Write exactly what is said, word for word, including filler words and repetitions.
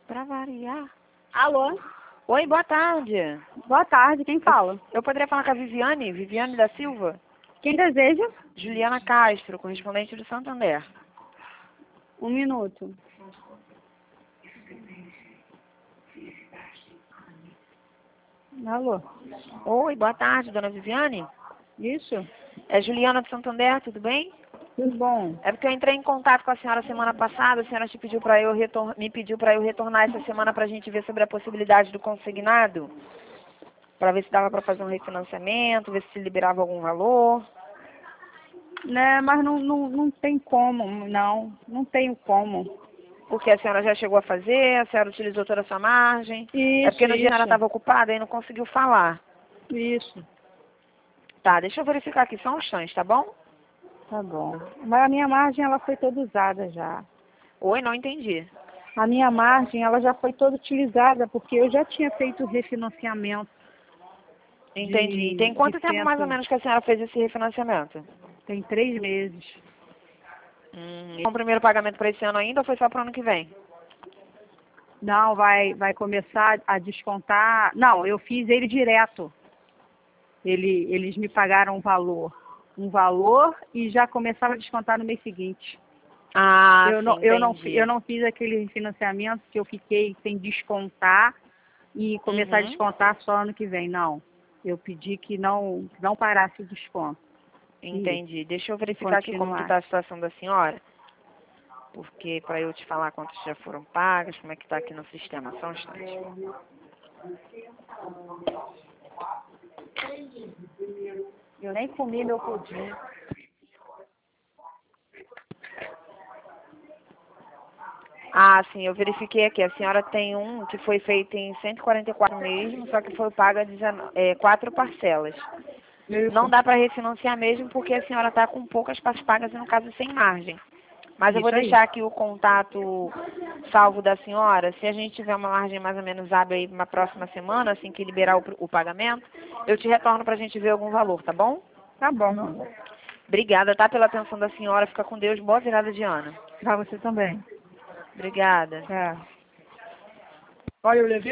Pra variar. Alô? Oi, boa tarde. Boa tarde, quem fala? Eu poderia falar com a Viviane? Viviane da Silva? Quem deseja? Juliana Castro, correspondente do Santander. Um minuto. Alô? Oi, boa tarde, dona Viviane. Isso? É Juliana do Santander, tudo bem? Tudo bom? É porque eu entrei em contato com a senhora semana passada, a senhora te pediu para eu retor... me pediu para eu retornar essa semana para a gente ver sobre a possibilidade do consignado, para ver se dava para fazer um refinanciamento, ver se liberava algum valor. Né, mas não, não, não tem como, não. Não tenho como. Porque a senhora já chegou a fazer, a senhora utilizou toda a sua margem. Isso, É porque no dia ela isso. estava ocupada e não conseguiu falar. Isso. Tá, deixa eu verificar aqui só um instante, tá bom? Tá bom. Mas a minha margem, ela foi toda usada já. Oi, não entendi. A minha margem, ela já foi toda utilizada, porque eu já tinha feito o refinanciamento. Entendi. De, Tem de quanto tempo mais ou cento... menos que a senhora fez esse refinanciamento? Tem três meses. Hum, e o primeiro pagamento para esse ano ainda ou foi só para o ano que vem? Não, vai, vai começar a descontar. Não, eu fiz ele direto. Ele, eles me pagaram um valor. Um valor e já começava a descontar no mês seguinte. Ah, Eu sim, não, eu, não, entendi. eu não fiz aquele financiamento que eu fiquei sem descontar e começar a Uhum. descontar só ano que vem. Não. Eu pedi que não, que não parasse o desconto. Entendi. Deixa eu E verificar aqui como que continuar. está a situação da senhora. Porque para eu te falar quantos já foram pagas, como é que está aqui no sistema. Só um instante. Eu nem comi meu pudim. Ah, sim, eu verifiquei aqui. A senhora tem um que foi feito em cento e quarenta e quatro mesmo, só que foi paga dezenove, é, quatro parcelas. Não dá para refinanciar mesmo porque a senhora está com poucas partes pagas e no caso sem margem. Mas eu vou Isso aí. deixar aqui o contato salvo da senhora. Se a gente tiver uma margem mais ou menos hábil aí na próxima semana, assim que liberar o, o pagamento, eu te retorno para a gente ver algum valor, tá bom? Tá bom, meu amor. Obrigada, tá? Pela atenção da senhora. Fica com Deus. Boa virada de ano. Pra você também. Obrigada. Tá. Olha, eu levei